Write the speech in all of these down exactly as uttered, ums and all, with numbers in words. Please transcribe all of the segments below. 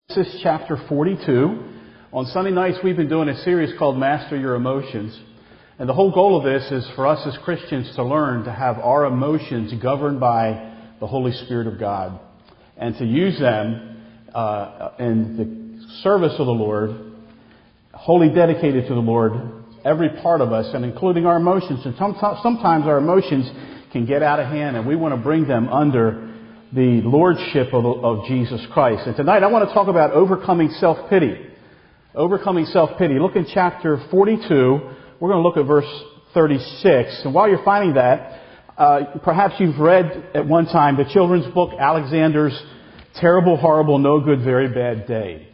Genesis chapter forty-two. On Sunday nights, we've been doing a series called Master Your Emotions. And the whole goal of this is for us as Christians to learn to have our emotions governed by the Holy Spirit of God and to use them uh, in the service of the Lord, wholly dedicated to the Lord, every part of us, and including our emotions. And sometimes our emotions can get out of hand, and we want to bring them under the lordship of, of Jesus Christ. And tonight I want to talk about overcoming self-pity. Overcoming self-pity. Look in chapter forty-two. We're going to look at verse thirty-six. And while you're finding that, uh, perhaps you've read at one time the children's book, Alexander's Terrible, Horrible, No Good, Very Bad Day.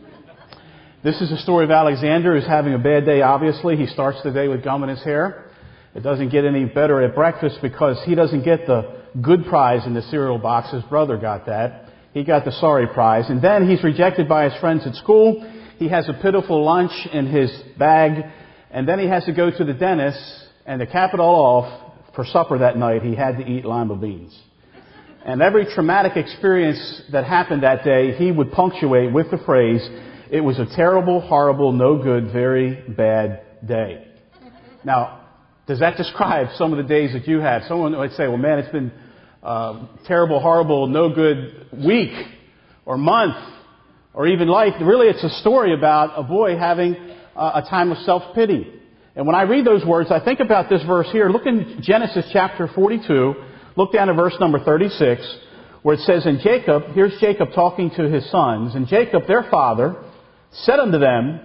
This is the story of Alexander who's having a bad day, obviously. He starts the day with gum in his hair. It doesn't get any better at breakfast because he doesn't get the good prize in the cereal box. His brother got that. He got the sorry prize. And then he's rejected by his friends at school. He has a pitiful lunch in his bag. And then he has to go to the dentist. And to cap it all off, for supper that night, he had to eat lima beans. And every traumatic experience that happened that day, he would punctuate with the phrase, "It was a terrible, horrible, no good, very bad day." Now, does that describe some of the days that you had? Someone might say, well, man, it's been uh, terrible, horrible, no good week or month or even life. Really, it's a story about a boy having uh, a time of self-pity. And when I read those words, I think about this verse here. Look in Genesis chapter forty-two. Look down at verse number thirty-six, where it says, "And Jacob," here's Jacob talking to his sons, "And Jacob, their father, said unto them,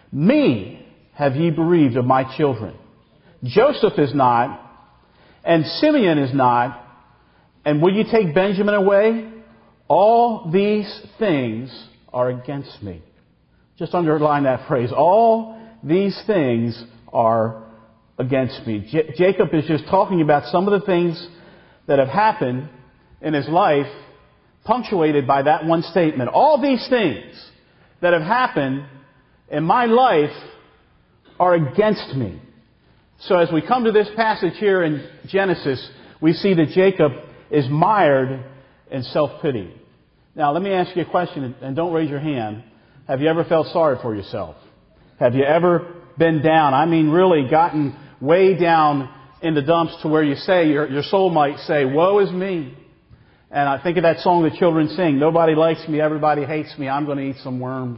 Me have ye bereaved of my children. Joseph is not, and Simeon is not, and will you take Benjamin away? All these things are against me." Just underline that phrase. All these things are against me. J- Jacob is just talking about some of the things that have happened in his life, punctuated by that one statement. All these things that have happened in my life are against me. So as we come to this passage here in Genesis, we see that Jacob is mired in self-pity. Now, let me ask you a question, and don't raise your hand. Have you ever felt sorry for yourself? Have you ever been down? I mean, really gotten way down in the dumps to where you say, your, your soul might say, "Woe is me." And I think of that song the children sing, "Nobody likes me, everybody hates me, I'm going to eat some worms."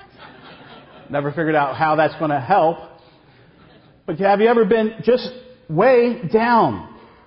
Never figured out how that's going to help. But have you ever been just way down?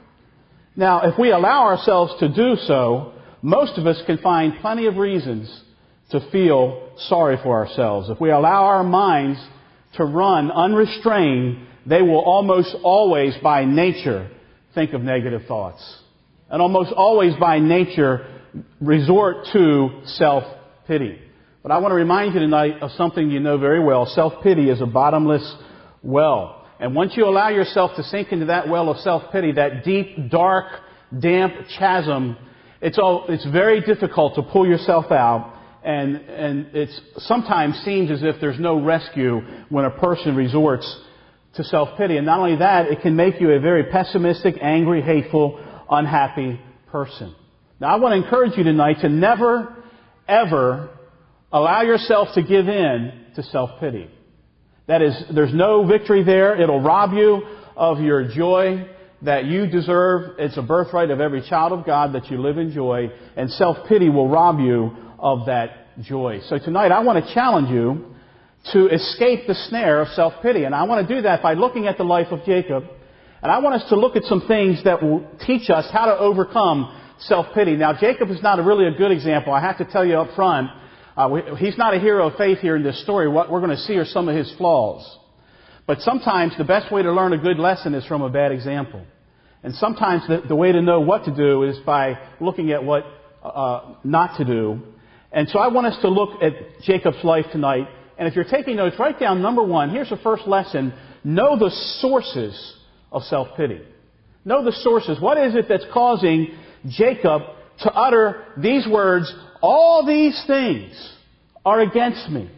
Now, if we allow ourselves to do so, most of us can find plenty of reasons to feel sorry for ourselves. If we allow our minds to run unrestrained, they will almost always by nature think of negative thoughts. And almost always by nature resort to self-pity. But I want to remind you tonight of something you know very well. Self-pity is a bottomless well. And once you allow yourself to sink into that well of self-pity, that deep, dark, damp chasm, it's all, it's very difficult to pull yourself out. And, and it sometimes seems as if there's no rescue when a person resorts to self-pity. And not only that, it can make you a very pessimistic, angry, hateful, unhappy person. Now, I want to encourage you tonight to never, ever allow yourself to give in to self-pity. That is, there's no victory there. It'll rob you of your joy that you deserve. It's a birthright of every child of God that you live in joy. And self-pity will rob you of that joy. So tonight I want to challenge you to escape the snare of self-pity. And I want to do that by looking at the life of Jacob. And I want us to look at some things that will teach us how to overcome self-pity. Now, Jacob is not a really a good example. I have to tell you up front. Uh, we, he's not a hero of faith here in this story. What we're going to see are some of his flaws. But sometimes the best way to learn a good lesson is from a bad example. And sometimes the, the way to know what to do is by looking at what uh, not to do. And so I want us to look at Jacob's life tonight. And if you're taking notes, write down number one. Here's the first lesson. Know the sources of self-pity. Know the sources. What is it that's causing Jacob to utter these words, "All these things are against me"?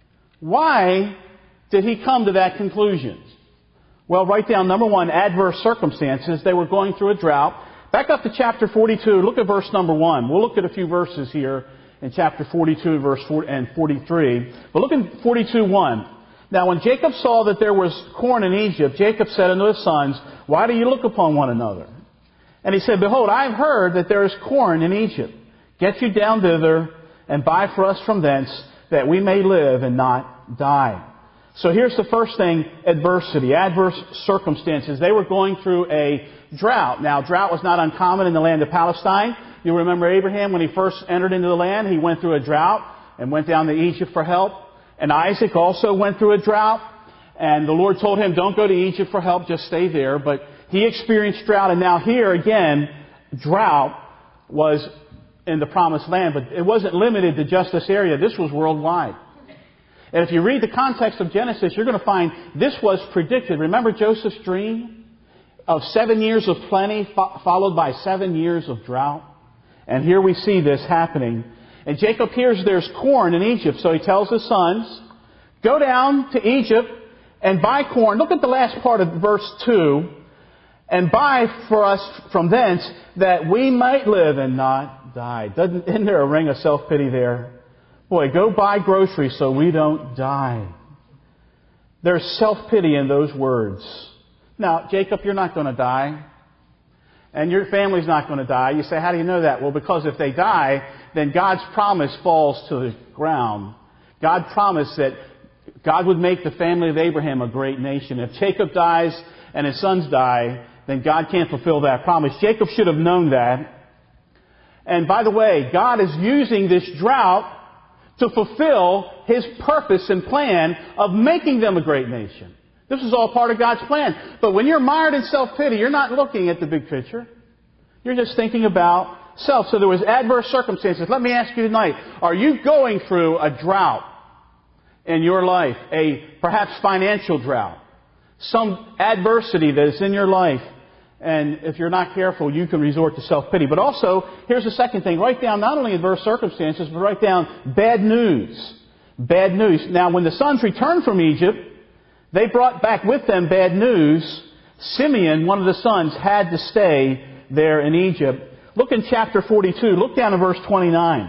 Why did he come to that conclusion? Well, write down number one, adverse circumstances. They were going through a drought. Back up to chapter forty-two. Look at verse number one. We'll look at a few verses here in chapter forty-two, verse four and forty-three. But look in forty-two one. Now when Jacob saw that there was corn in Egypt, Jacob said unto his sons, Why do you look upon one another? And he said, Behold, I have heard that there is corn in Egypt. Get you down thither, and buy for us from thence, that we may live and not die. So here's the first thing, adversity, adverse circumstances. They were going through a drought. Now, drought was not uncommon in the land of Palestine. You remember Abraham, when he first entered into the land, he went through a drought and went down to Egypt for help. And Isaac also went through a drought. And the Lord told him, don't go to Egypt for help, just stay there. But he experienced drought. And now here again, drought was in the promised land. But it wasn't limited to just this area. This was worldwide. And if you read the context of Genesis, you're going to find this was predicted. Remember Joseph's dream of seven years of plenty fo- followed by seven years of drought? And here we see this happening. And Jacob hears there's corn in Egypt. So he tells his sons, go down to Egypt and buy corn. Look at the last part of verse two. And buy for us from thence that we might live and not die. Doesn't, isn't there a ring of self-pity there? Boy, go buy groceries so we don't die. There's self-pity in those words. Now, Jacob, you're not going to die. And your family's not going to die. You say, how do you know that? Well, because if they die, then God's promise falls to the ground. God promised that God would make the family of Abraham a great nation. If Jacob dies and his sons die, then God can't fulfill that promise. Jacob should have known that. And by the way, God is using this drought to fulfill His purpose and plan of making them a great nation. This is all part of God's plan. But when you're mired in self-pity, you're not looking at the big picture. You're just thinking about self. So there was adverse circumstances. Let me ask you tonight, are you going through a drought in your life? A perhaps financial drought? Some adversity that is in your life? And if you're not careful, you can resort to self-pity. But also, here's the second thing. Write down not only adverse circumstances, but write down bad news. Bad news. Now, when the sons returned from Egypt, they brought back with them bad news. Simeon, one of the sons, had to stay there in Egypt. Look in chapter forty-two. Look down in verse twenty-nine.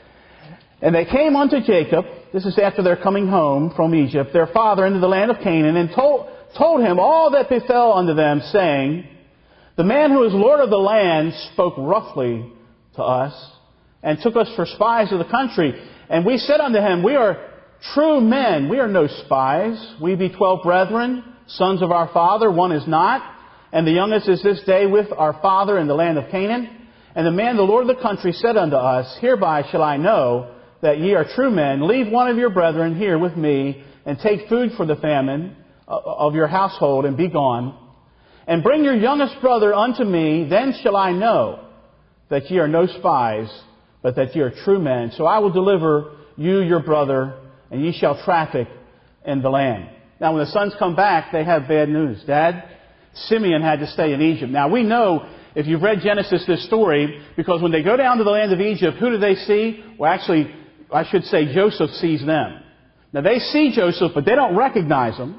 And they came unto Jacob, this is after their coming home from Egypt, their father, into the land of Canaan, and told, told him all that befell unto them, saying, the man who is Lord of the land spoke roughly to us, and took us for spies of the country. And we said unto him, we are true men, we are no spies. We be twelve brethren, sons of our father, one is not. And the youngest is this day with our father in the land of Canaan. And the man, the Lord of the country, said unto us, hereby shall I know that ye are true men. Leave one of your brethren here with me, and take food for the famine of your household, and be gone. And bring your youngest brother unto me, then shall I know that ye are no spies, but that ye are true men. So I will deliver you your brother, and ye shall traffic in the land. Now when the sons come back, they have bad news. Dad, Simeon had to stay in Egypt. Now we know, if you've read Genesis, this story, because when they go down to the land of Egypt, who do they see? Well, actually, I should say Joseph sees them. Now they see Joseph, but they don't recognize him.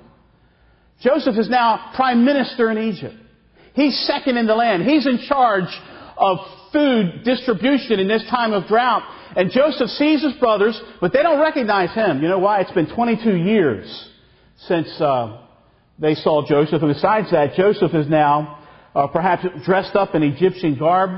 Joseph is now prime minister in Egypt. He's second in the land. He's in charge of food distribution in this time of drought. And Joseph sees his brothers, but they don't recognize him. You know why? It's been twenty-two years since uh, they saw Joseph. And besides that, Joseph is now uh, perhaps dressed up in Egyptian garb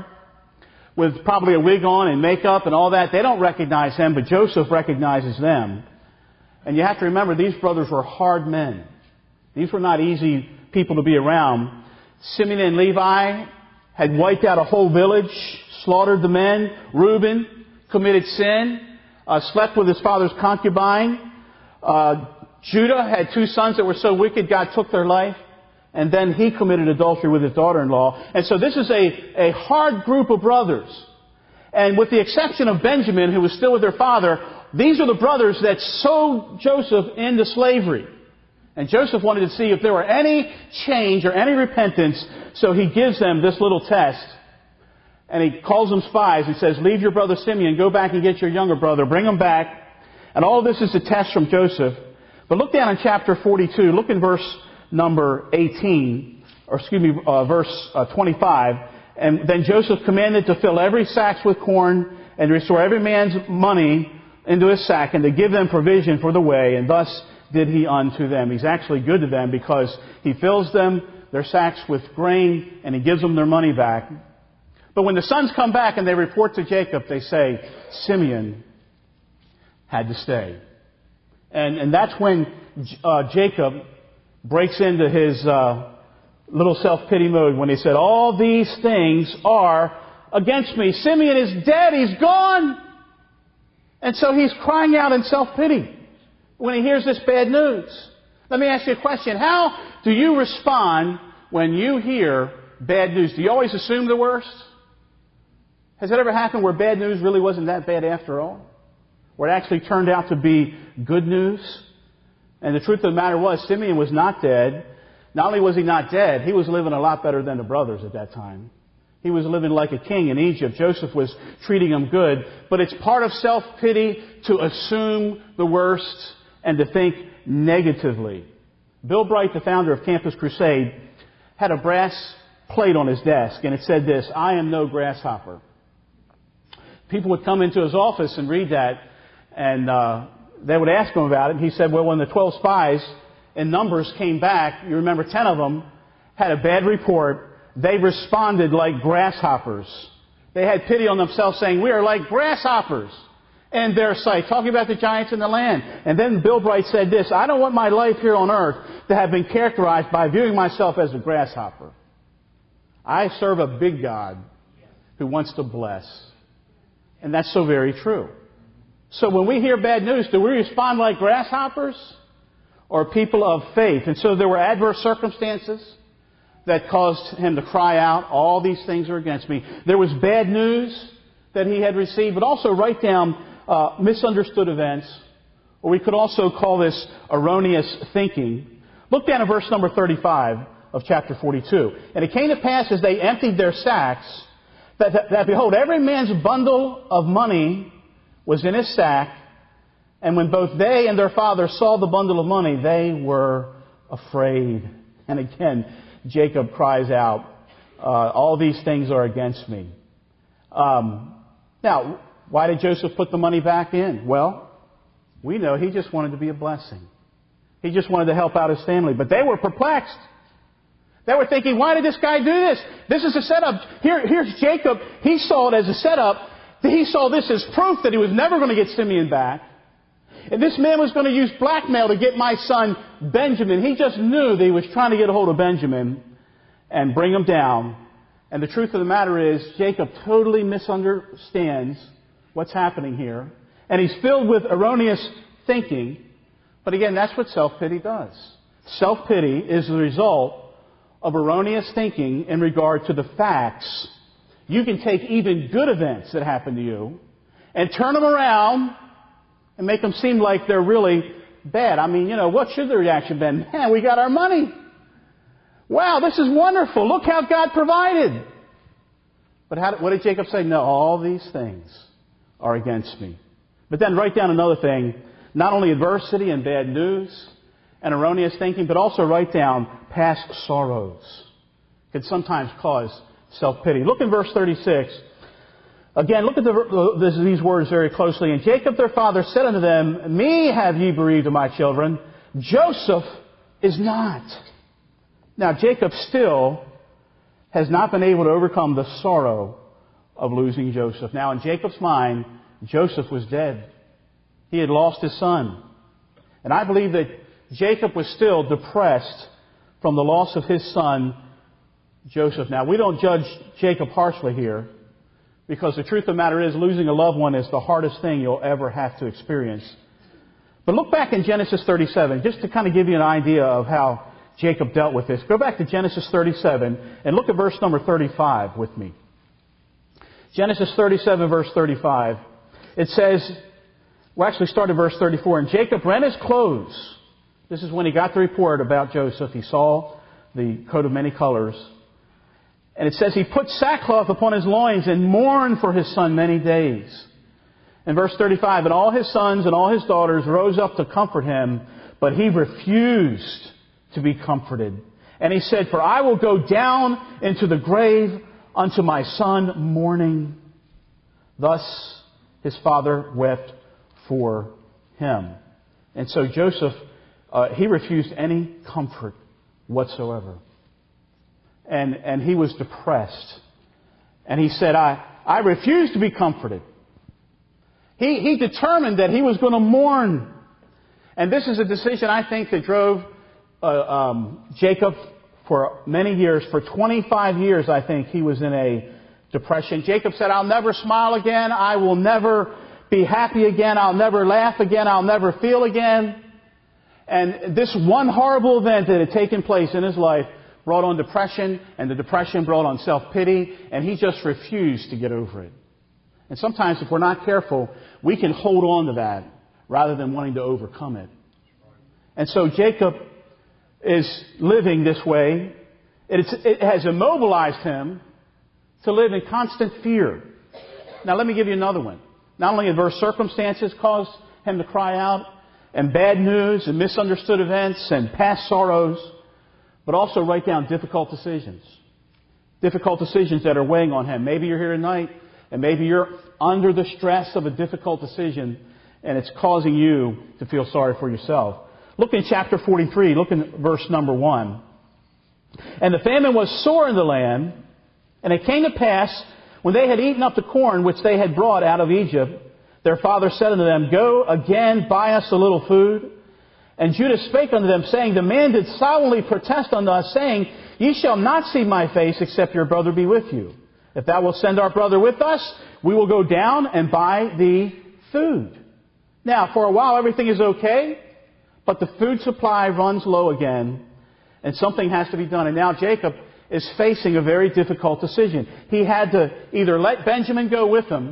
with probably a wig on and makeup and all that. They don't recognize him, but Joseph recognizes them. And you have to remember, these brothers were hard men. These were not easy people to be around. Simeon and Levi had wiped out a whole village, slaughtered the men. Reuben committed sin, uh, slept with his father's concubine. Uh, Judah had two sons that were so wicked, God took their life. And then he committed adultery with his daughter-in-law. And so this is a, a hard group of brothers. And with the exception of Benjamin, who was still with their father, these are the brothers that sold Joseph into slavery. And Joseph wanted to see if there were any change or any repentance, so he gives them this little test. And he calls them spies. He says, leave your brother Simeon, go back and get your younger brother, bring him back. And all of this is a test from Joseph. But look down in chapter forty-two, look in verse number eighteen, or excuse me, uh, verse uh, twenty-five. And then Joseph commanded to fill every sack with corn and to restore every man's money into his sack, and to give them provision for the way, and thus did he unto them. He's actually good to them because he fills them, their sacks, with grain, and he gives them their money back. But when the sons come back and they report to Jacob, they say, Simeon had to stay. And, and that's when uh, Jacob breaks into his uh, little self-pity mode when he said, all these things are against me. Simeon is dead. He's gone. And so he's crying out in self-pity when he hears this bad news. Let me ask you a question. How do you respond when you hear bad news? Do you always assume the worst? Has it ever happened where bad news really wasn't that bad after all? Where it actually turned out to be good news? And the truth of the matter was, Simeon was not dead. Not only was he not dead, he was living a lot better than the brothers at that time. He was living like a king in Egypt. Joseph was treating him good. But it's part of self-pity to assume the worst and to think negatively. Bill Bright, the founder of Campus Crusade, had a brass plate on his desk, and it said this, I am no grasshopper. People would come into his office and read that, and uh, they would ask him about it. And he said, well, when the twelve spies in Numbers came back, you remember ten of them had a bad report. They responded like grasshoppers. They had pity on themselves, saying, we are like grasshoppers in their sight, talking about the giants in the land. And then Bill Bright said this, I don't want my life here on earth to have been characterized by viewing myself as a grasshopper. I serve a big God who wants to bless. And that's so very true. So when we hear bad news, do we respond like grasshoppers or people of faith? And so there were adverse circumstances that caused him to cry out, all these things are against me. There was bad news that he had received, but also write down uh, misunderstood events, or we could also call this erroneous thinking. Look down at verse number thirty-five of chapter forty-two. And it came to pass as they emptied their sacks, That, that, that, behold, every man's bundle of money was in his sack. And when both they and their father saw the bundle of money, they were afraid. And again, Jacob cries out, uh, all these things are against me. Um, now, why did Joseph put the money back in? Well, we know he just wanted to be a blessing. He just wanted to help out his family. But they were perplexed. They were thinking, why did this guy do this? This is a setup. Here, here's Jacob. He saw it as a setup. He saw this as proof that he was never going to get Simeon back. And this man was going to use blackmail to get my son Benjamin. He just knew that he was trying to get a hold of Benjamin and bring him down. And the truth of the matter is, Jacob totally misunderstands what's happening here. And he's filled with erroneous thinking. But again, that's what self-pity does. Self-pity is the result of erroneous thinking in regard to the facts. You can take even good events that happen to you and turn them around and make them seem like they're really bad. I mean, you know, what should the reaction been? Man, we got our money. Wow, this is wonderful. Look how God provided. But how, what did Jacob say? No, all these things are against me. But then write down another thing. Not only adversity and bad news and erroneous thinking, but also write down past sorrows can sometimes cause self-pity. Look in verse thirty-six. Again, look at the, these words very closely. And Jacob their father said unto them, me have ye bereaved of my children. Joseph is not. Now, Jacob still has not been able to overcome the sorrow of losing Joseph. Now, in Jacob's mind, Joseph was dead. He had lost his son. And I believe that Jacob was still depressed from the loss of his son, Joseph. Now, we don't judge Jacob harshly here, because the truth of the matter is losing a loved one is the hardest thing you'll ever have to experience. But look back in Genesis thirty-seven, just to kind of give you an idea of how Jacob dealt with this. Go back to Genesis thirty-seven and look at verse number thirty-five with me. Genesis thirty-seven, verse thirty-five. It says, we'll actually start at verse thirty-four. And Jacob rent his clothes. This is when he got the report about Joseph. He saw the coat of many colors. And it says he put sackcloth upon his loins and mourned for his son many days. In verse thirty-five, and all his sons and all his daughters rose up to comfort him, but he refused to be comforted. And he said, for I will go down into the grave unto my son mourning. Thus his father wept for him. And so Joseph, uh, he refused any comfort whatsoever. And, and he was depressed. And he said, I, I refuse to be comforted. He, he determined that he was going to mourn. And this is a decision, I think, that drove uh, um, Jacob for many years. For twenty-five years, I think, he was in a depression. Jacob said, I'll never smile again. I will never be happy again. I'll never laugh again. I'll never feel again. And this one horrible event that had taken place in his life brought on depression, and the depression brought on self-pity, and he just refused to get over it. And sometimes, if we're not careful, we can hold on to that rather than wanting to overcome it. And so Jacob is living this way. It's, it has immobilized him to live in constant fear. Now let me give you another one. Not only adverse circumstances caused him to cry out, and bad news, and misunderstood events, and past sorrows, but also write down difficult decisions. Difficult decisions that are weighing on him. Maybe you're here tonight, and maybe you're under the stress of a difficult decision, and it's causing you to feel sorry for yourself. Look in chapter forty-three, look in verse number one. And the famine was sore in the land, and it came to pass, when they had eaten up the corn which they had brought out of Egypt, their father said unto them, Go again, buy us a little food. And Judah spake unto them, saying, The man did solemnly protest unto us, saying, Ye shall not see my face, except your brother be with you. If thou wilt send our brother with us, we will go down and buy thee food. Now, for a while everything is okay, but the food supply runs low again, and something has to be done. And now Jacob is facing a very difficult decision. He had to either let Benjamin go with him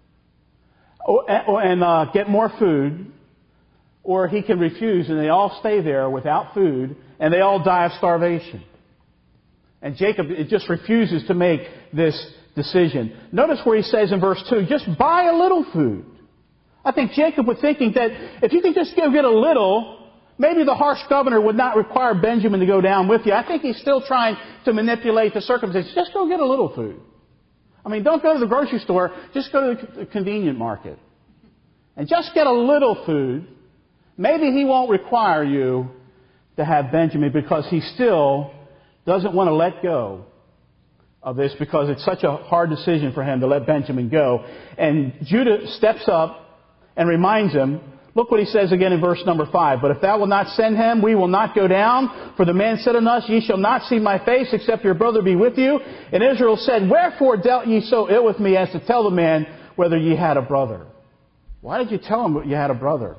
and uh, get more food, or he can refuse, and they all stay there without food, and they all die of starvation. And Jacob it just refuses to make this decision. Notice where he says in verse two, just buy a little food. I think Jacob was thinking that if you could just go get a little, maybe the harsh governor would not require Benjamin to go down with you. I think he's still trying to manipulate the circumstances. Just go get a little food. I mean, don't go to the grocery store. Just go to the convenient market. And just get a little food. Maybe he won't require you to have Benjamin, because he still doesn't want to let go of this, because it's such a hard decision for him to let Benjamin go. And Judah steps up and reminds him. Look what he says again in verse number five. But if thou wilt not send him, we will not go down. For the man said unto us, Ye shall not see my face, except your brother be with you. And Israel said, Wherefore dealt ye so ill with me, as to tell the man whether ye had a brother? Why did you tell him you had a brother?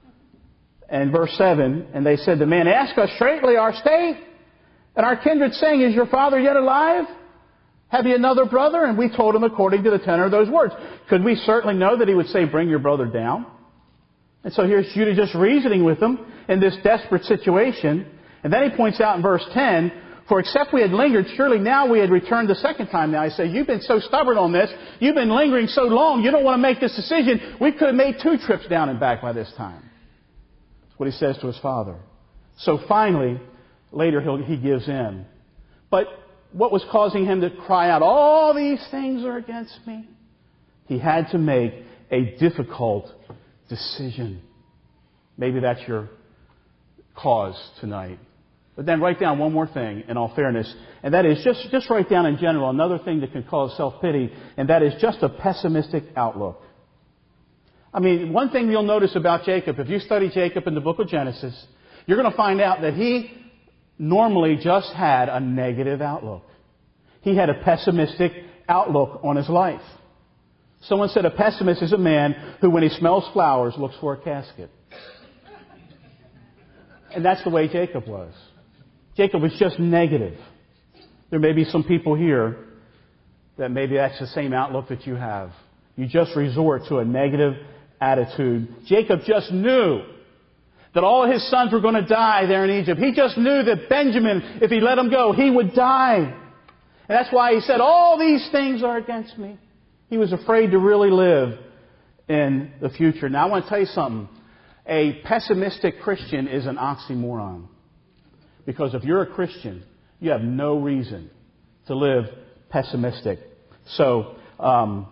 And verse seven, and they said, The man asked us straightly our state, and our kindred, saying, Is your father yet alive? Have ye another brother? And we told him according to the tenor of those words. Could we certainly know that he would say, Bring your brother down? And so here's Judah just reasoning with them in this desperate situation. And then he points out in verse ten, For except we had lingered, surely now we had returned the second time. Now I say, you've been so stubborn on this. You've been lingering so long. You don't want to make this decision. We could have made two trips down and back by this time. That's what he says to his father. So finally, later he'll, he gives in. But what was causing him to cry out, all these things are against me? He had to make a difficult decision. Maybe that's your cause tonight. But then write down one more thing in all fairness, and that is just, just write down in general another thing that can cause self-pity, and that is just a pessimistic outlook. I mean, one thing you'll notice about Jacob, if you study Jacob in the book of Genesis, you're going to find out that he normally just had a negative outlook. He had a pessimistic outlook on his life. Someone said a pessimist is a man who, when he smells flowers, looks for a casket. And that's the way Jacob was. Jacob was just negative. There may be some people here that maybe that's the same outlook that you have. You just resort to a negative attitude. Jacob just knew that all his sons were going to die there in Egypt. He just knew that Benjamin, if he let him go, he would die. And that's why he said, all these things are against me. He was afraid to really live in the future. Now I want to tell you something. A pessimistic Christian is an oxymoron. Because if you're a Christian, you have no reason to live pessimistic. So, um,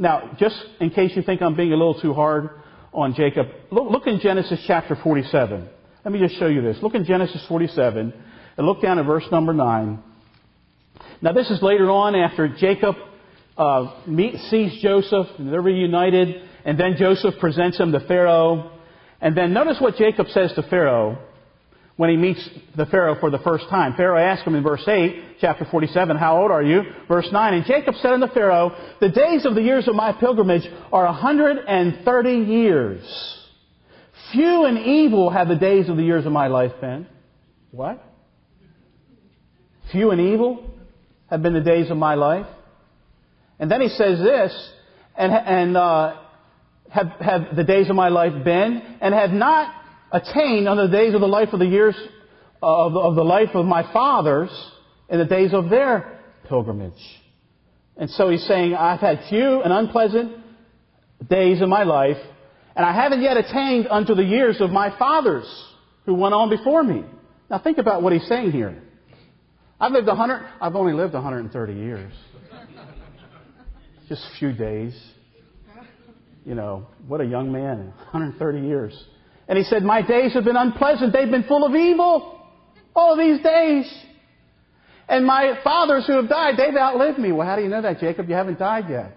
Now, just in case you think I'm being a little too hard on Jacob, look, look in Genesis chapter forty-seven. Let me just show you this. Look in Genesis forty-seven and look down at verse number nine. Now, this is later on after Jacob uh, meet, sees Joseph, and they're reunited, and then Joseph presents him to Pharaoh. And then notice what Jacob says to Pharaoh when he meets the Pharaoh for the first time. Pharaoh asks him in verse eight, chapter forty-seven, how old are you? Verse nine, and Jacob said unto Pharaoh, the days of the years of my pilgrimage are a hundred and thirty years. Few and evil have the days of the years of my life been. What? Few and evil have been the days of my life. And then he says this, and, and uh, have, have the days of my life been, and have not attained on the days of the life of the years of the, of the life of my fathers in the days of their pilgrimage. And so he's saying, I've had few and unpleasant days in my life, and I haven't yet attained unto the years of my fathers who went on before me. Now think about what he's saying here. I've lived a hundred. I've only lived one hundred thirty years. Just a few days. You know, what a young man in one hundred thirty years. And he said, my days have been unpleasant. They've been full of evil. All these days. And my fathers who have died, they've outlived me. Well, how do you know that, Jacob? You haven't died yet.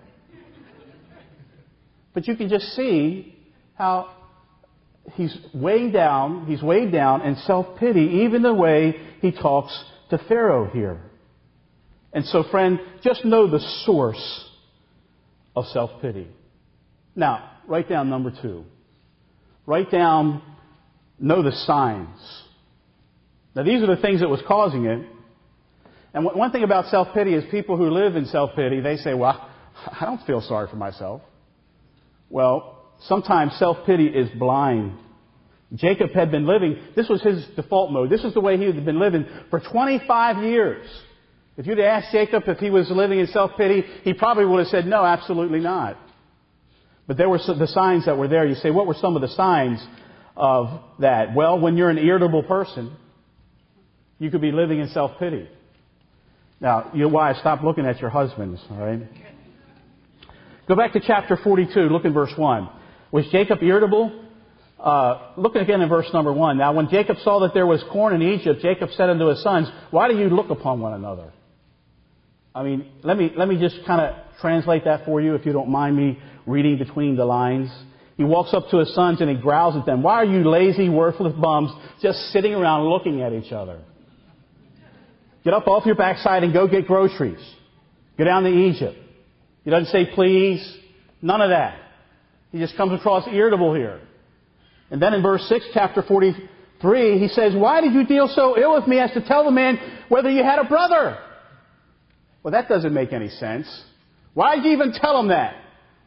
But you can just see how he's weighing down, he's weighed down in self-pity, even the way he talks to Pharaoh here. And so, friend, just know the source of self-pity. Now, write down number two. Write down, know the signs. Now, these are the things that was causing it. And one thing about self-pity is people who live in self-pity, they say, well, I don't feel sorry for myself. Well, sometimes self-pity is blind. Jacob had been living, this was his default mode. This is the way he had been living for twenty-five years. If you'd asked Jacob if he was living in self-pity, he probably would have said, no, absolutely not. But there were the signs that were there. You say, what were some of the signs of that? Well, when you're an irritable person, you could be living in self-pity. Now, your wives, stop looking at your husbands, all right? Go back to chapter forty-two. Look in verse one. Was Jacob irritable? Uh, look again in verse number one. Now, when Jacob saw that there was corn in Egypt, Jacob said unto his sons, why do you look upon one another? I mean, let me let me just kind of translate that for you, if you don't mind me reading between the lines. He walks up to his sons and he growls at them. Why are you lazy, worthless bums just sitting around looking at each other? Get up off your backside and go get groceries. Go down to Egypt. He doesn't say please. None of that. He just comes across irritable here. And then in verse six, chapter forty-three, he says, why did you deal so ill with me as to tell the man whether you had a brother? Well, that doesn't make any sense. Why did you even tell him that?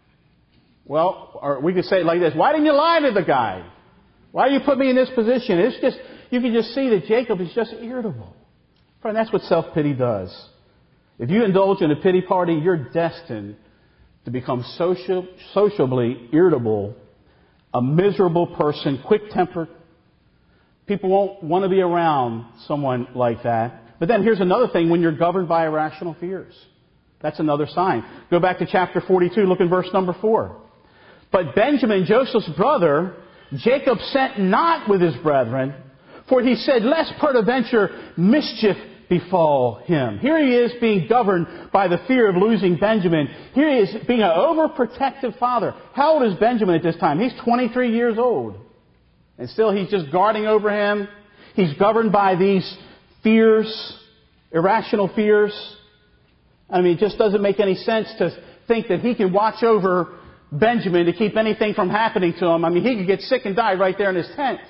Well, or we could say it like this. Why didn't you lie to the guy? Why you put me in this position? It's just, you can just see that Jacob is just irritable. Friend, that's what self-pity does. If you indulge in a pity party, you're destined to become social, sociably irritable, a miserable person, quick-tempered. People won't want to be around someone like that. But then here's another thing, when you're governed by irrational fears. That's another sign. Go back to chapter forty-two, look in verse number four. But Benjamin, Joseph's brother, Jacob sent not with his brethren, for he said, lest peradventure mischief befall him. Here he is being governed by the fear of losing Benjamin. Here he is being an overprotective father. How old is Benjamin at this time? He's twenty-three years old. And still he's just guarding over him. He's governed by these fears, irrational fears. I mean, it just doesn't make any sense to think that he can watch over Benjamin to keep anything from happening to him. I mean, he could get sick and die right there in his tent.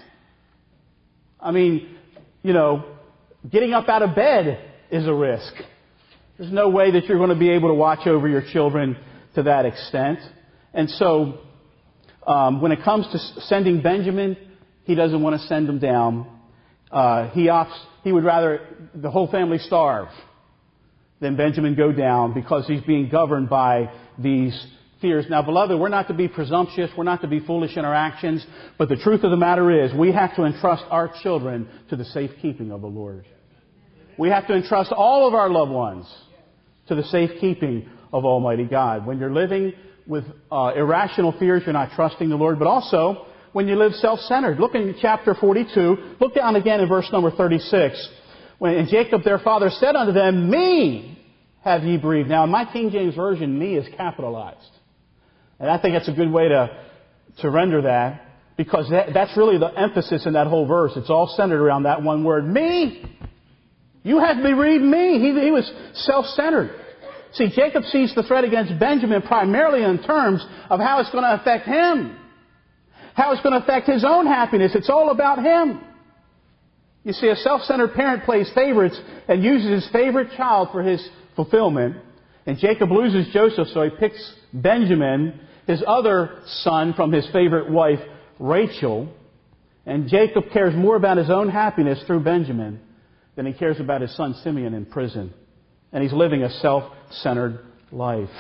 I mean, you know, getting up out of bed is a risk. There's no way that you're going to be able to watch over your children to that extent. And so, um, when it comes to sending Benjamin, he doesn't want to send him down. Uh, he opts, he would rather the whole family starve than Benjamin go down, because he's being governed by these fears. Now, beloved, we're not to be presumptuous. We're not to be foolish in our actions. But the truth of the matter is, we have to entrust our children to the safekeeping of the Lord. We have to entrust all of our loved ones to the safekeeping of Almighty God. When you're living with uh, irrational fears, you're not trusting the Lord, but also when you live self-centered. Look in chapter forty-two. Look down again in verse number thirty-six. When and Jacob their father said unto them, Me have ye bereaved. Now in my King James Version, me is capitalized. And I think that's a good way to, to render that, because that, that's really the emphasis in that whole verse. It's all centered around that one word, me. You have bereaved me. He, he was self-centered. See, Jacob sees the threat against Benjamin primarily in terms of how it's going to affect him. How it's going to affect his own happiness. It's all about him. You see, a self-centered parent plays favorites and uses his favorite child for his fulfillment. And Jacob loses Joseph, so he picks Benjamin, his other son, from his favorite wife, Rachel. And Jacob cares more about his own happiness through Benjamin than he cares about his son Simeon in prison. And he's living a self-centered life.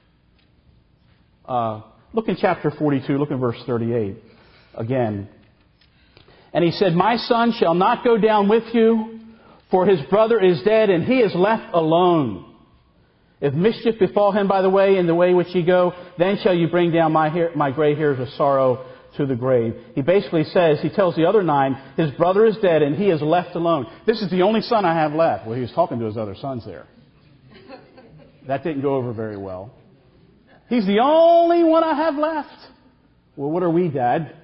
Uh, look in chapter forty-two, look in verse thirty-eight again. And he said, My son shall not go down with you, for his brother is dead, and he is left alone. If mischief befall him by the way, in the way which ye go, then shall you bring down my hair, my gray hairs of sorrow to the grave. He basically says, he tells the other nine, his brother is dead, and he is left alone. This is the only son I have left. Well, he was talking to his other sons there. That didn't go over very well. He's the only one I have left. Well, what are we, Dad?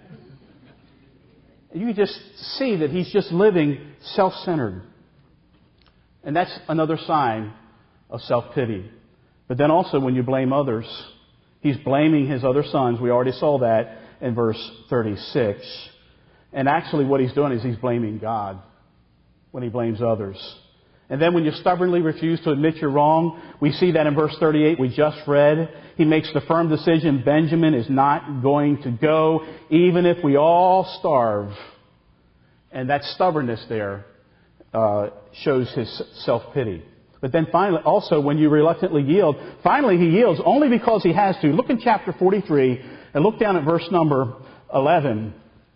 You can just see that he's just living self-centered. And that's another sign of self-pity. But then also when you blame others, he's blaming his other sons. We already saw that in verse thirty-six. And actually what he's doing is he's blaming God when he blames others. And then when you stubbornly refuse to admit you're wrong, we see that in verse thirty-eight we just read. He makes the firm decision, Benjamin is not going to go, even if we all starve. And that stubbornness there uh, shows his self-pity. But then finally, also when you reluctantly yield, finally he yields only because he has to. Look in chapter forty-three and look down at verse number eleven.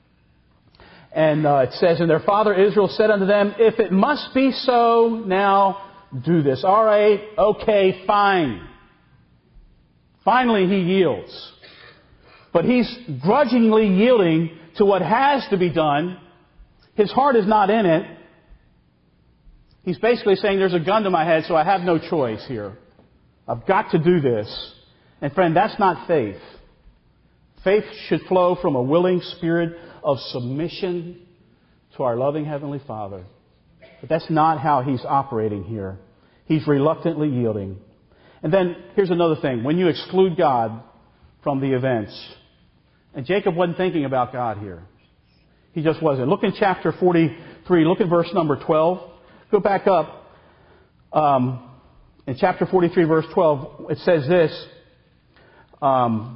And uh, it says, And their father Israel said unto them, If it must be so, now do this. All right, okay, fine. Finally he yields. But he's grudgingly yielding to what has to be done. His heart is not in it. He's basically saying there's a gun to my head, so I have no choice here. I've got to do this. And friend, that's not faith. Faith should flow from a willing spirit of submission to our loving Heavenly Father. But that's not how he's operating here. He's reluctantly yielding. And then here's another thing. When you exclude God from the events, and Jacob wasn't thinking about God here. He just wasn't. Look in chapter forty-three. Look at verse number twelve. Go back up. Um, in chapter forty-three, verse twelve, it says this. Um,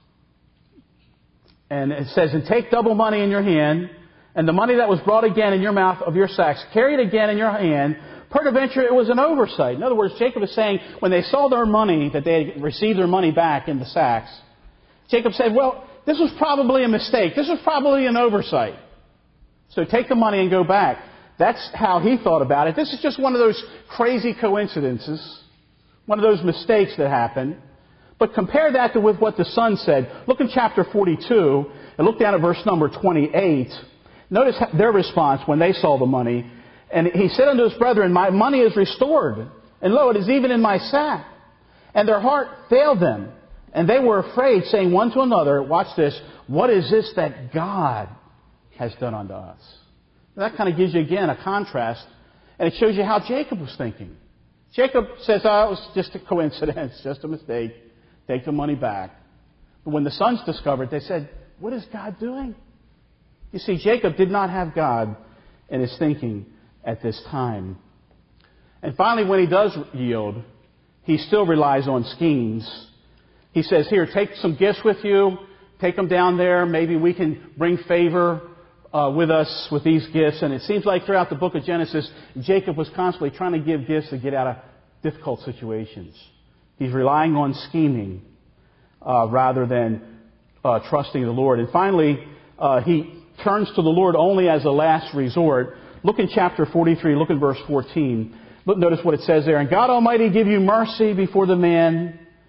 and it says, And take double money in your hand, and the money that was brought again in your mouth of your sacks, carry it again in your hand. Peradventure, it was an oversight. In other words, Jacob is saying, when they saw their money, that they had received their money back in the sacks, Jacob said, well, this was probably a mistake. This was probably an oversight. So take the money and go back. That's how he thought about it. This is just one of those crazy coincidences, one of those mistakes that happen. But compare that to with what the son said. Look in chapter forty-two and look down at verse number twenty-eight. Notice their response when they saw the money. And he said unto his brethren, My money is restored, and lo, it is even in my sack. And their heart failed them, and they were afraid, saying one to another, watch this, What is this that God has done unto us? Now, that kind of gives you again a contrast, and it shows you how Jacob was thinking. Jacob says, oh, it was just a coincidence, just a mistake. Take the money back. But when the sons discovered, they said, what is God doing? You see, Jacob did not have God in his thinking at this time. And finally, when he does yield, he still relies on schemes. He says, here, take some gifts with you. Take them down there. Maybe we can bring favor uh, with us with these gifts. And it seems like throughout the book of Genesis, Jacob was constantly trying to give gifts to get out of difficult situations. He's relying on scheming uh, rather than uh, trusting the Lord. And finally, uh, he turns to the Lord only as a last resort. Look in chapter forty-three. Look in verse fourteen. Look, notice what it says there. And God Almighty give you mercy before the man,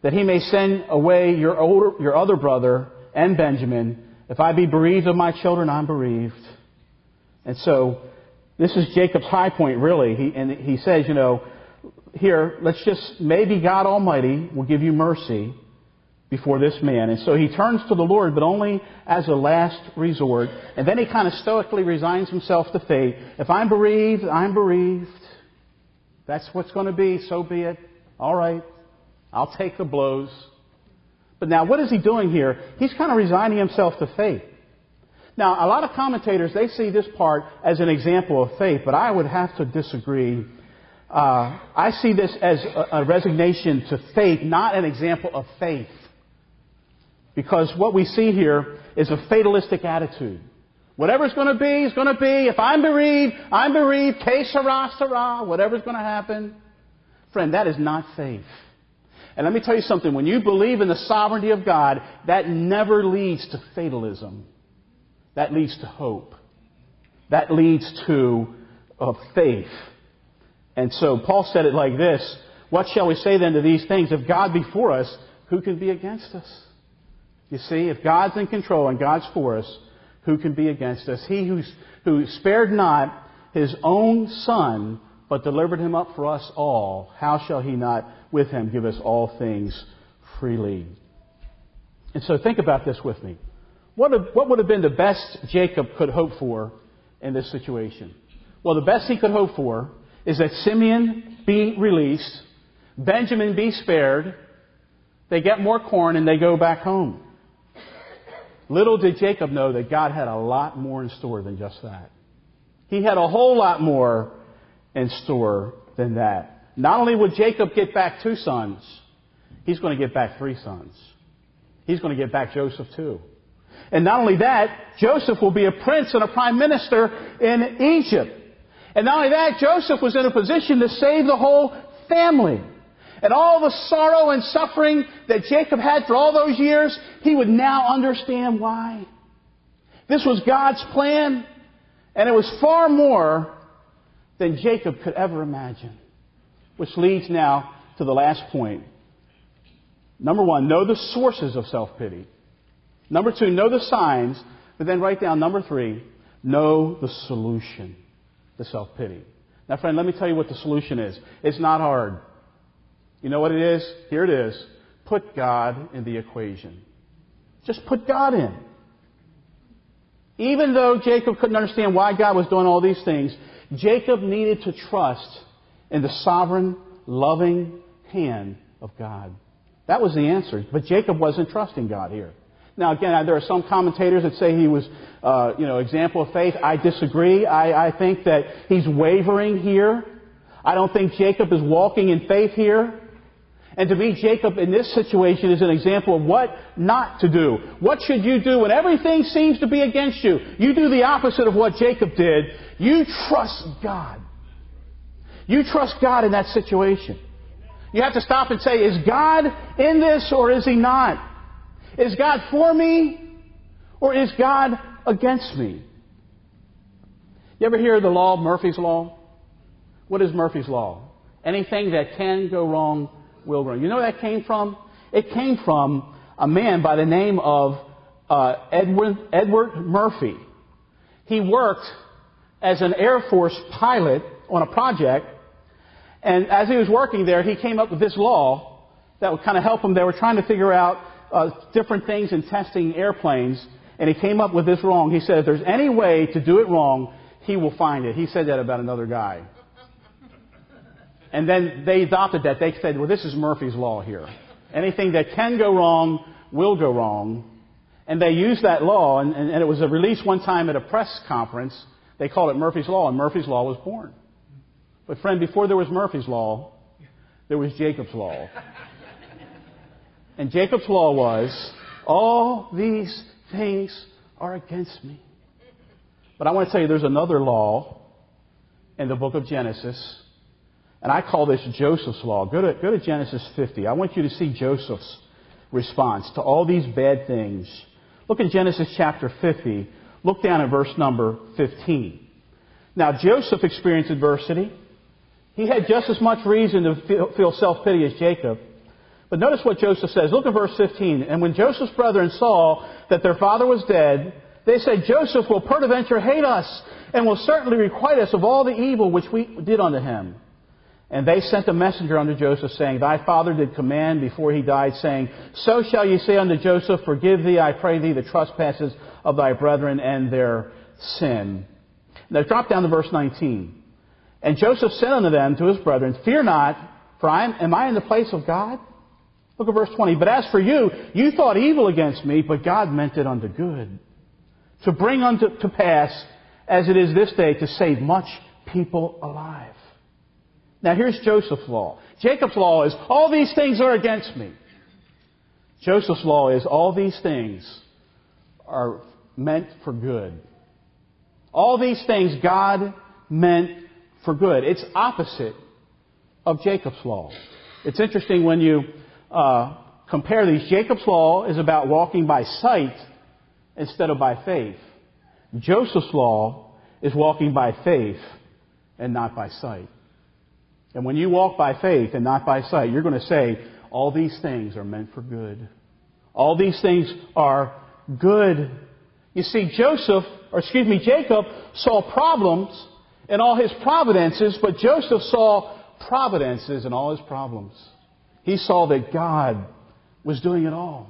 that he may send away your older, your other brother and Benjamin. If I be bereaved of my children, I'm bereaved. And so this is Jacob's high point, really. He, and he says, you know, here, let's just, maybe God Almighty will give you mercy before this man. And so he turns to the Lord, but only as a last resort. And then he kind of stoically resigns himself to fate. If I'm bereaved, I'm bereaved. That's what's going to be, so be it. All right, I'll take the blows. But now, what is he doing here? He's kind of resigning himself to fate. Now, a lot of commentators, they see this part as an example of faith, but I would have to disagree. Uh, I see this as a, a resignation to faith, not an example of faith. Because what we see here is a fatalistic attitude. Whatever's going to be is going to be. If I'm bereaved, I'm bereaved. Que sera, sera. Whatever's going to happen. Friend, that is not faith. And let me tell you something. When you believe in the sovereignty of God, that never leads to fatalism. That leads to hope. That leads to uh, faith. And so Paul said it like this. What shall we say then to these things? If God be for us, who can be against us? You see, if God's in control and God's for us, who can be against us? He who's, who spared not His own Son, but delivered Him up for us all, how shall He not with Him give us all things freely? And so think about this with me. What, what would have been the best Jacob could hope for in this situation? Well, the best he could hope for is that Simeon be released, Benjamin be spared, they get more corn, and they go back home. Little did Jacob know that God had a lot more in store than just that. He had a whole lot more in store than that. Not only would Jacob get back two sons, he's going to get back three sons. He's going to get back Joseph too. And not only that, Joseph will be a prince and a prime minister in Egypt. And not only that, Joseph was in a position to save the whole family. And all the sorrow and suffering that Jacob had for all those years, he would now understand why. This was God's plan, and it was far more than Jacob could ever imagine. Which leads now to the last point. Number one, know the sources of self-pity. Number two, know the signs. But then write down number three, know the solution to self-pity. Now, friend, let me tell you what the solution is. It's not hard. You know what it is? Here it is. Put God in the equation. Just put God in. Even though Jacob couldn't understand why God was doing all these things, Jacob needed to trust in the sovereign, loving hand of God. That was the answer. But Jacob wasn't trusting God here. Now, again, there are some commentators that say he was, uh, you know, example of faith. I disagree. I, I think that he's wavering here. I don't think Jacob is walking in faith here. And to me, Jacob in this situation is an example of what not to do. What should you do when everything seems to be against you? You do the opposite of what Jacob did. You trust God. You trust God in that situation. You have to stop and say, is God in this or is He not? Is God for me or is God against me? You ever hear the law, Murphy's Law? What is Murphy's Law? Anything that can go wrong will go wrong. You know where that came from? It came from a man by the name of uh, Edward, Edward Murphy. He worked as an Air Force pilot on a project, and as he was working there, he came up with this law that would kind of help him. They were trying to figure out uh, different things in testing airplanes, and he came up with this wrong. He said, if there's any way to do it wrong, he will find it. He said that about another guy. And then they adopted that. They said, well, this is Murphy's Law here. Anything that can go wrong will go wrong. And they used that law, and, and, and it was released one time at a press conference. They called it Murphy's Law, and Murphy's Law was born. But friend, before there was Murphy's Law, there was Jacob's Law. And Jacob's Law was, all these things are against me. But I want to tell you, there's another law in the book of Genesis. And I call this Joseph's Law. Go to, go to Genesis fifty. I want you to see Joseph's response to all these bad things. Look at Genesis chapter fifty. Look down at verse number fifteen. Now, Joseph experienced adversity. He had just as much reason to feel, feel self-pity as Jacob. But notice what Joseph says. Look at verse fifteen. And when Joseph's brethren saw that their father was dead, they said, Joseph will peradventure hate us, and will certainly requite us of all the evil which we did unto him. And they sent a messenger unto Joseph, saying, Thy father did command before he died, saying, So shall ye say unto Joseph, Forgive thee, I pray thee, the trespasses of thy brethren and their sin. Now drop down to verse nineteen. And Joseph said unto them, to his brethren, Fear not, for I am, am I in the place of God? Look at verse twenty. But as for you, you thought evil against me, but God meant it unto good, to bring unto to pass, as it is this day, to save much people alive. Now here's Joseph's law. Jacob's law is, all these things are against me. Joseph's law is, all these things are meant for good. All these things God meant for good. It's opposite of Jacob's law. It's interesting when you uh, compare these. Jacob's law is about walking by sight instead of by faith. Joseph's law is walking by faith and not by sight. And when you walk by faith and not by sight, you're going to say, all these things are meant for good. All these things are good. You see, Joseph, or excuse me, Jacob saw problems in all his providences, but Joseph saw providences in all his problems. He saw that God was doing it all.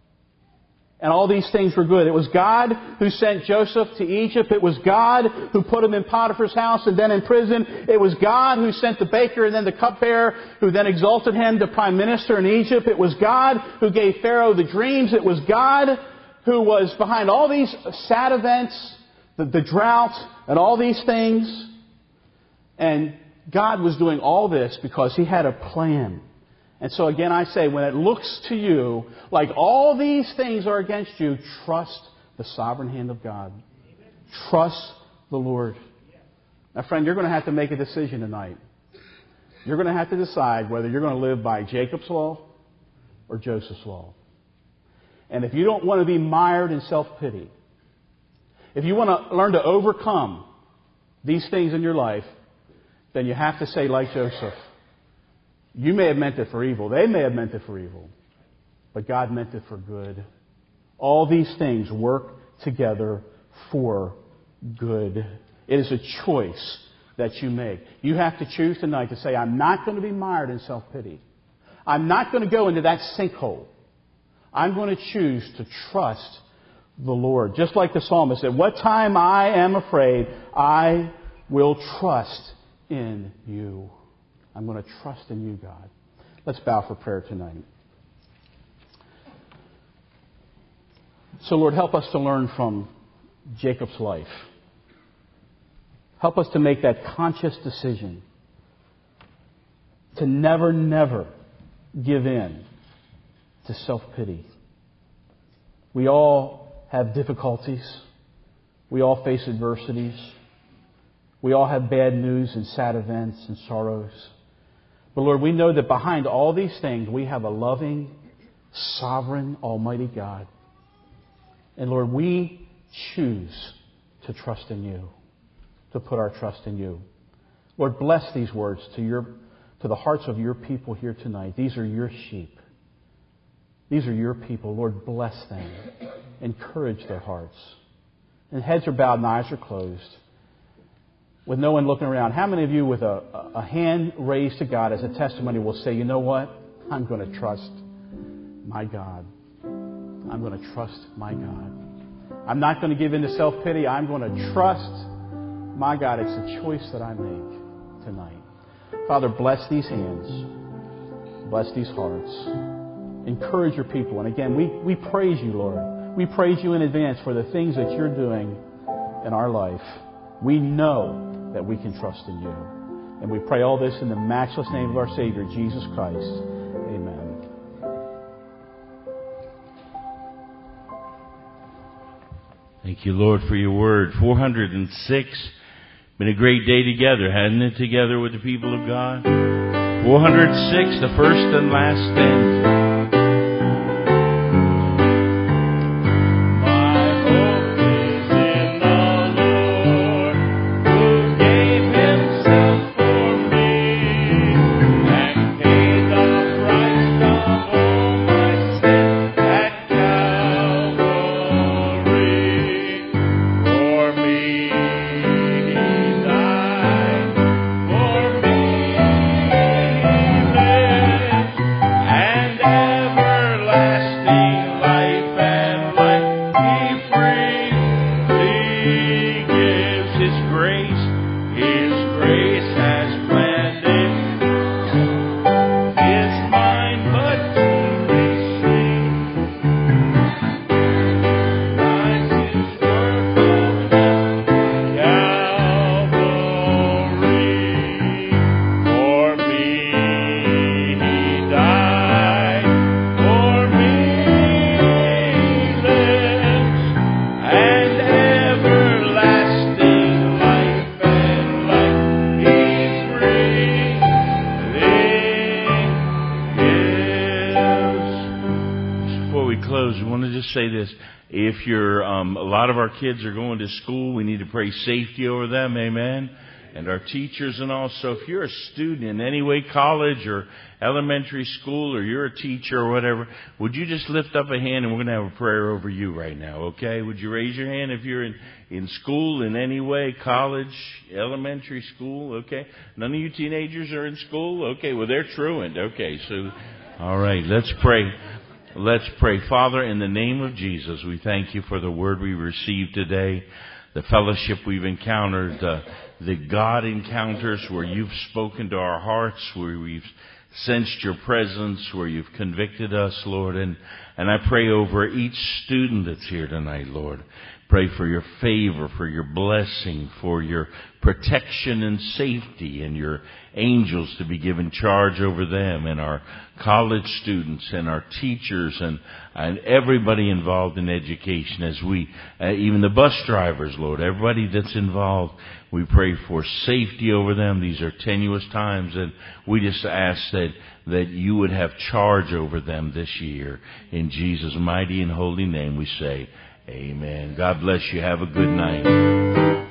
And all these things were good. It was God who sent Joseph to Egypt. It was God who put him in Potiphar's house and then in prison. It was God who sent the baker and then the cupbearer, who then exalted him to prime minister in Egypt. It was God who gave Pharaoh the dreams. It was God who was behind all these sad events, the, the drought, and all these things. And God was doing all this because He had a plan. And so again, I say, when it looks to you like all these things are against you, trust the sovereign hand of God. Trust the Lord. Now, friend, you're going to have to make a decision tonight. You're going to have to decide whether you're going to live by Jacob's law or Joseph's law. And if you don't want to be mired in self-pity, if you want to learn to overcome these things in your life, then you have to say, like Joseph, you may have meant it for evil. They may have meant it for evil. But God meant it for good. All these things work together for good. It is a choice that you make. You have to choose tonight to say, I'm not going to be mired in self-pity. I'm not going to go into that sinkhole. I'm going to choose to trust the Lord. Just like the psalmist said, what time I am afraid, I will trust in you. I'm going to trust in you, God. Let's bow for prayer tonight. So, Lord, help us to learn from Jacob's life. Help us to make that conscious decision to never, never give in to self-pity. We all have difficulties. We all face adversities. We all have bad news and sad events and sorrows. But Lord, we know that behind all these things, we have a loving, sovereign, almighty God. And Lord, we choose to trust in you, to put our trust in you. Lord, bless these words to your, to the hearts of your people here tonight. These are your sheep. These are your people. Lord, bless them. Encourage their hearts. And heads are bowed and eyes are closed, with no one looking around. How many of you with a, a hand raised to God as a testimony will say, you know what? I'm going to trust my God. I'm going to trust my God. I'm not going to give in to self-pity. I'm going to trust my God. It's a choice that I make tonight. Father, bless these hands. Bless these hearts. Encourage your people. And again, we, we praise you, Lord. We praise you in advance for the things that you're doing in our life. We know that we can trust in you. And we pray all this in the matchless name of our Savior, Jesus Christ. Amen. Thank you, Lord, for your word. four hundred six. Been a great day together, hasn't it, together with the people of God? four hundred six, the first and last stanza. Come this. If you're, um, a lot of our kids are going to school, we need to pray safety over them, amen? And our teachers and all. So if you're a student in any way, college or elementary school, or you're a teacher or whatever, would you just lift up a hand and we're going to have a prayer over you right now, okay? Would you raise your hand if you're in, in school in any way, college, elementary school, okay? None of you teenagers are in school? Okay, well, they're truant. Okay, so, all right, let's pray. Let's pray. Father, in the name of Jesus, we thank you for the word we received today, the fellowship we've encountered, uh, the God encounters where you've spoken to our hearts, where we've sensed your presence, where you've convicted us, Lord. And, and I pray over each student that's here tonight, Lord. Pray for your favor, for your blessing, for your protection and safety, and your angels to be given charge over them, and our college students and our teachers and, and everybody involved in education, as we, uh, even the bus drivers, Lord, everybody that's involved, we pray for safety over them. These are tenuous times, and we just ask that, that you would have charge over them this year. In Jesus' mighty and holy name we say, amen. God bless you. Have a good night.